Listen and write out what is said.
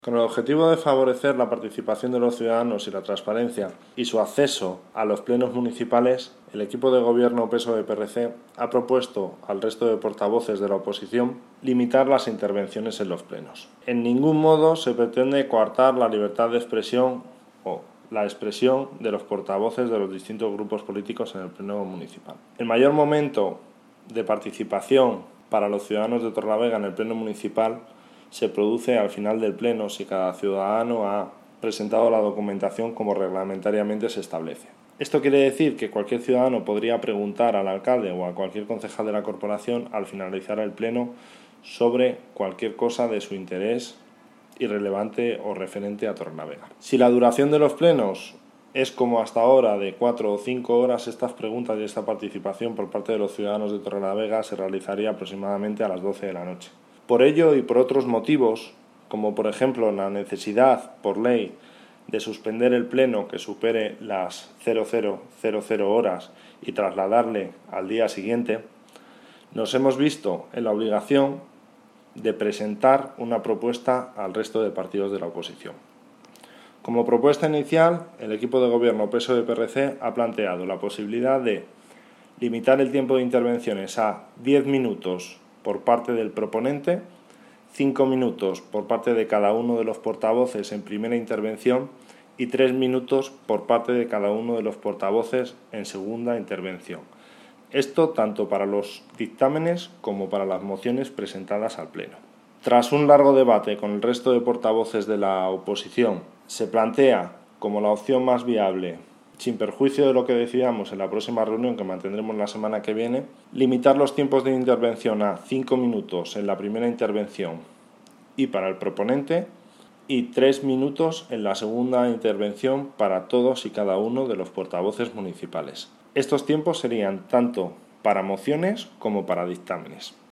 Con el objetivo de favorecer la participación de los ciudadanos y la transparencia y su acceso a los plenos municipales, el equipo de gobierno PSOE-PRC ha propuesto al resto de portavoces de la oposición limitar las intervenciones en los plenos. En ningún modo se pretende coartar la libertad de expresión o la expresión de los portavoces de los distintos grupos políticos en el pleno municipal. El mayor momento de participación para los ciudadanos de Torrelavega en el pleno municipal se produce al final del pleno si cada ciudadano ha presentado la documentación como reglamentariamente se establece. Esto quiere decir que cualquier ciudadano podría preguntar al alcalde o a cualquier concejal de la corporación al finalizar el pleno sobre cualquier cosa de su interés irrelevante o referente a Torrelavega. Si la duración de los plenos es como hasta ahora de 4 o 5 horas, estas preguntas y esta participación por parte de los ciudadanos de Torrelavega se realizaría aproximadamente a las 12 de la noche. Por ello y por otros motivos, como por ejemplo la necesidad por ley de suspender el pleno que supere las 0000 horas y trasladarle al día siguiente, nos hemos visto en la obligación de presentar una propuesta al resto de partidos de la oposición. Como propuesta inicial, el equipo de gobierno PSOE-PRC ha planteado la posibilidad de limitar el tiempo de intervenciones a 10 minutos por parte del proponente, 5 minutos por parte de cada uno de los portavoces en primera intervención y 3 minutos por parte de cada uno de los portavoces en segunda intervención. Esto tanto para los dictámenes como para las mociones presentadas al Pleno. Tras un largo debate con el resto de portavoces de la oposición, se plantea como la opción más viable, sin perjuicio de lo que decidamos en la próxima reunión que mantendremos la semana que viene, limitar los tiempos de intervención a 5 minutos en la primera intervención y para el proponente y 3 minutos en la segunda intervención para todos y cada uno de los portavoces municipales. Estos tiempos serían tanto para mociones como para dictámenes.